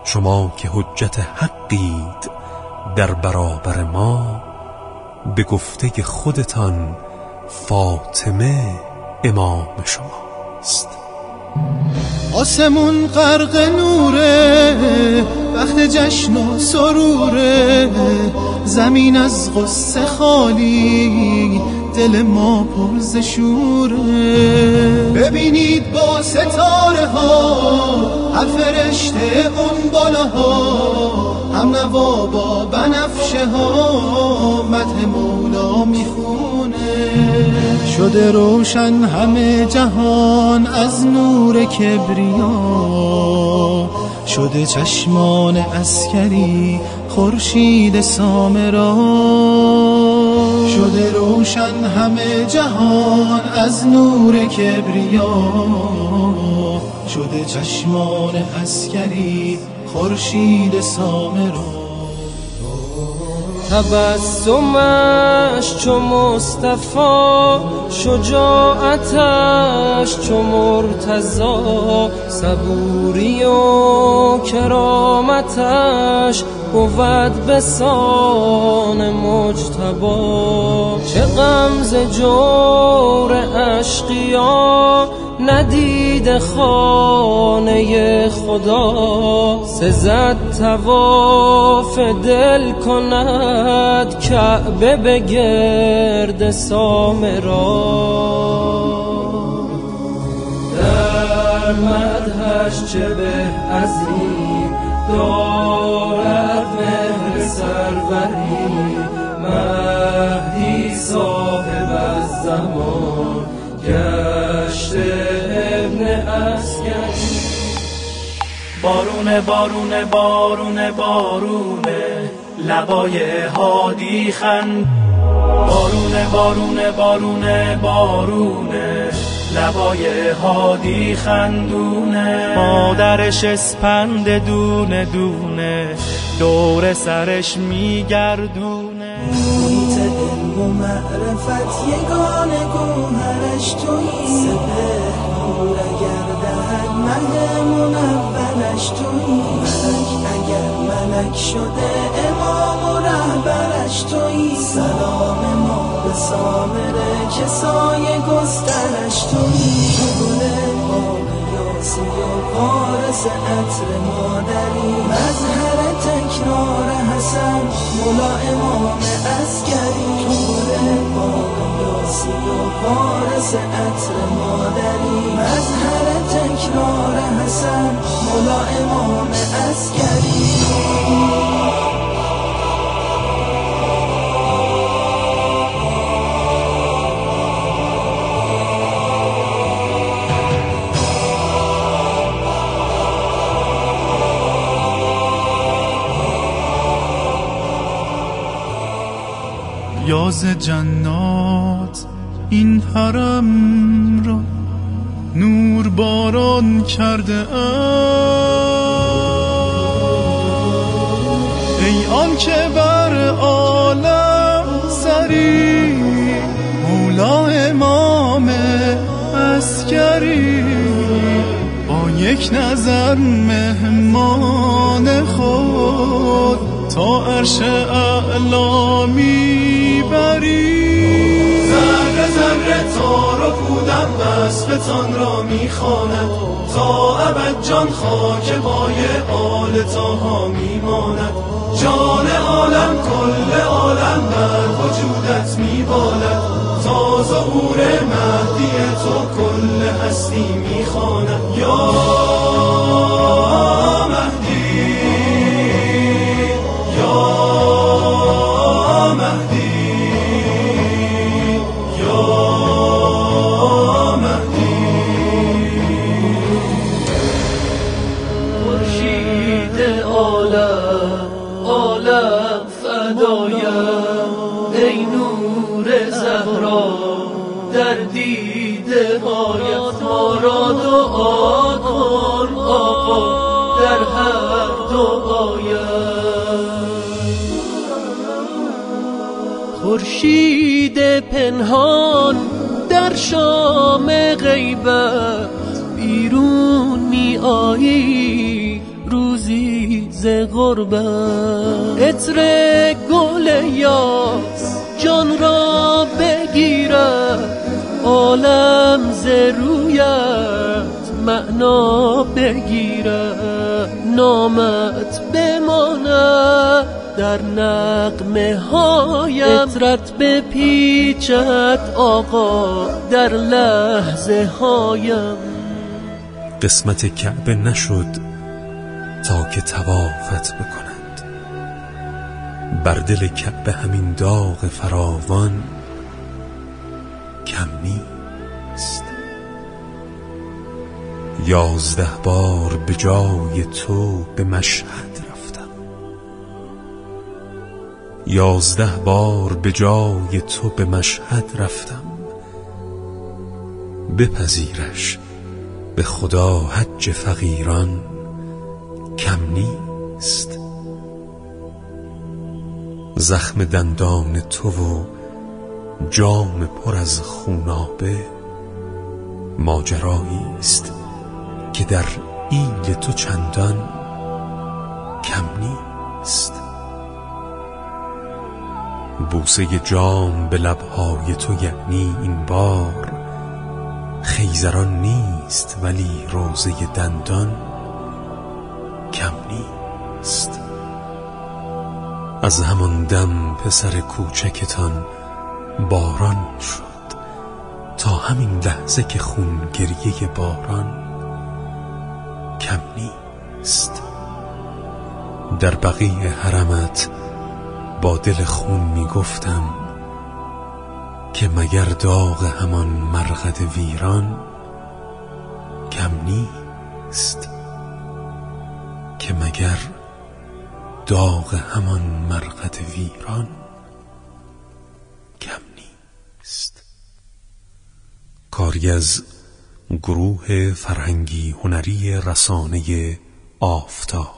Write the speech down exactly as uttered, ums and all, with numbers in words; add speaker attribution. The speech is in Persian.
Speaker 1: شما که حجت حقید در برابر ما، به گفته خودتان فاطمه امام شماست.
Speaker 2: آسمون غرق نوره، وقت جشن و سروره، زمین از غصه خالی، دل ما پر ز شوره. ببینید با ستاره ها، هر فرشته اون بالاها، هم نوا با بنفشه ها، مدح مولا میخونه. شده روشن همه جهان از نور کبریا، شده چشمان عسکری خورشید سامرا. شده روشن همه جهان از نور کبریا، شده چشمان عسکری خورشید سامرا.
Speaker 3: تبسمش چو مصطفی، شجاعتش چو مرتضی، صبوری و کرامتش بود به سان مجتبی. چه غم ز جور اشقیا، ندید خانه خدا. سزد طواف دل کند کعبه به گرد سامرا. در مدحش چه به عظیم دارد مهر سروری. مهدی صاحب الزمان گشته ابن عسکری.
Speaker 4: بارونه بارونه بارونه بارونه لبای هادی خند. بارونه بارونه بارونه بارونه لبای هادی خندونه. مادرش اسپند دونه دونه دور سرش میگردونه.
Speaker 5: محیط علم و معرفت یگانه گوهرش تویی. سپهر نور اگر دهد مهد منورش تویی. ملک اگر ملک شده امام و رهبرش تویی. سلام ما به سامره که سایه گسترش تویی. گل باغ یاسی و وارث عطر مادری. مظهر تکرار حسن مولا امام عسکری. گل باغ یاسی و وارث عطر مادری. مظهر تکرار حسن مولا امام عسکری.
Speaker 2: یاز جنات این حرم را نور باران کرده ام. ای آن که بر عالم سری مولا امام عسکری. با یک نظر مهمان خود تا عرش اعلا میبری. ذره ذره تار و پودم وصفتان را میخواند. تا ابد جان خاک پای آل طاها میماند. جان عالم کل عالم بر وجودت میبالد. تا ظهور مهدی تو کل هستی میخواند. یا مهدی یا مهدی یا مهدی.
Speaker 3: خورشید عالم عالم فدایم. ای نور زهرا در دیده هایت ما را دعا کن آقا در هر دعایم. خورشید پنهان در شام غیبت بیرون می آیی. روزی ز غربت. عطر گل یاس جان را بگیرد، عالم ز رویت معنا بگیرد. نامت بماند در نغمه هایم، عطرت بپیچد آقا در لحظه هایم.
Speaker 1: قسمت کعبه نشد تا که طوافت بکند، بر دل کعبه همین داغ فراوان کم نیست. یازده بار به جای تو به مشهد رفتم، یازده بار به جای تو به مشهد رفتم. بپذیرش به خدا حج فقیران کم نیست. زخم دندان تو و جام پر از خونابه ماجرایی است که در ایل تو چندان کم نیست. بوسه جام به لبهای تو یعنی این بار خیزران نیست، ولی روزه دندان کم نیست. از همان دم پسر کوچکتان باران شد، تا همین لحظه که خون گریه باران کم نیست. در بقیع حرمت با دل خون می گفتم که مگر داغ همان مرقد ویران کم نیست، که مگر داغ همان مرقد ویران کم نیست. کاری از گروه فرهنگی هنری رسانه آفتاب.